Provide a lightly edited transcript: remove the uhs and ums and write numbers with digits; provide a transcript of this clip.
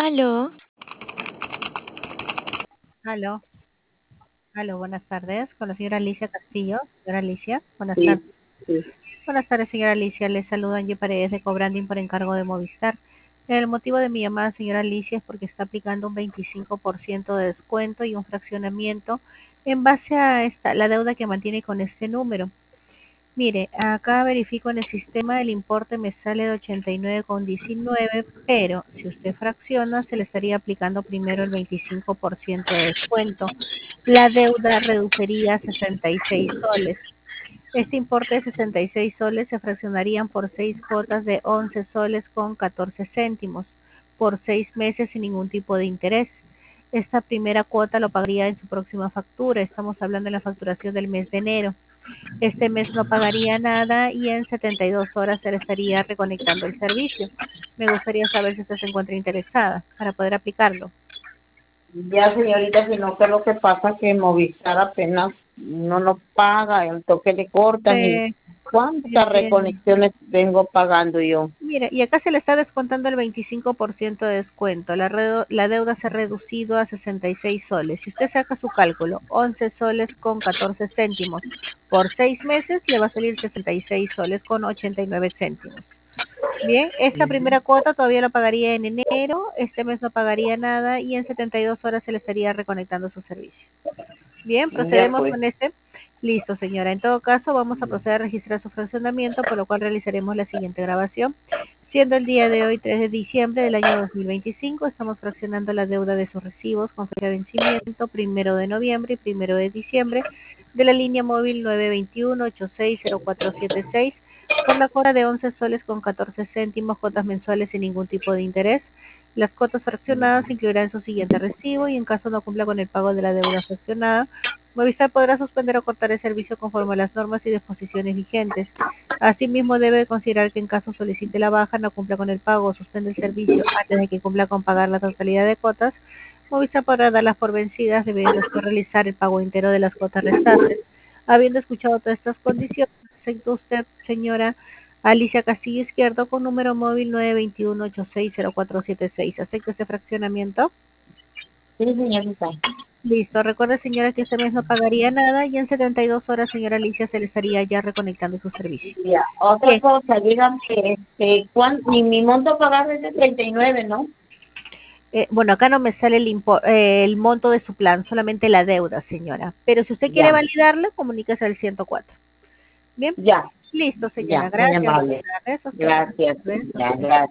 Aló, Aló, aló, buenas tardes, con la señora Alicia Castillo. Señora Alicia, buenas Sí, tardes. sí. Buenas tardes, señora Alicia. Le saluda Angie Paredes de Cobranding por encargo de Movistar. El motivo de mi llamada, señora Alicia, es porque está aplicando un 25% de descuento y un fraccionamiento en base a la deuda que mantiene con este número. Mire, acá verifico en el sistema, el importe me sale de 89,19, pero si usted fracciona, se le estaría aplicando primero el 25% de descuento. La deuda reduciría a 66 soles. Este importe de 66 soles se fraccionarían por 6 cuotas de 11 soles con 14 céntimos, por 6 meses sin ningún tipo de interés. Esta primera cuota lo pagaría en su próxima factura. Estamos hablando de la facturación del mes de enero. Este mes no pagaría nada y en 72 horas se le estaría reconectando el servicio. Me gustaría saber si usted se encuentra interesada para poder aplicarlo. Ya, señorita, sino que lo que pasa es que Movistar apenas no paga, el toque le cortan y Eh, cuántas entiendo. reconexiones vengo pagando yo. Mire, y acá se le está descontando el 25% de descuento. La deuda se ha reducido a 66 soles. Si usted saca su cálculo, 11 soles con 14 céntimos por 6 meses, le va a salir 66 soles con 89 céntimos. Bien, esta primera cuota todavía la pagaría en enero, este mes no pagaría nada y en 72 horas se le estaría reconectando su servicio. Bien, Ya procedemos pues. con este. Listo, señora. En todo caso, vamos a proceder a registrar su fraccionamiento, por lo cual realizaremos la siguiente grabación. Siendo el día de hoy 3 de diciembre del año 2025, estamos fraccionando la deuda de sus recibos con fecha de vencimiento 1 de noviembre y 1 de diciembre de la línea móvil 921-860476 por la cuota de 11 soles con 14 céntimos, cuotas mensuales sin ningún tipo de interés. Las cuotas fraccionadas incluirán su siguiente recibo y en caso no cumpla con el pago de la deuda fraccionada, Movistar podrá suspender o cortar el servicio conforme a las normas y disposiciones vigentes. Asimismo, debe considerar que en caso solicite la baja, no cumpla con el pago o suspende el servicio antes de que cumpla con pagar la totalidad de cuotas, Movistar podrá darlas por vencidas, debiendo después realizar el pago entero de las cuotas restantes. Habiendo escuchado todas estas condiciones, acepta usted, señora Alicia Castillo Izquierdo, con número móvil 921-860476. ¿Acepta este fraccionamiento? Sí, señorita. Listo. Recuerde, señora, que este mes no pagaría nada y en 72 horas, señora Alicia, se le estaría ya reconectando su servicio. Ya. Otra Bien. cosa, dígame, mi monto a pagar es de 39, ¿no? Bueno, acá no me sale el monto de su plan, solamente la deuda, señora. Pero si usted quiere Ya, validarlo, comuníquese al 104. Bien. ya, Listo, señora. ya, muy Gracias. Buenas amable. tardes. A usted, buenas Gracias, tardes. A ya, usted. gracias.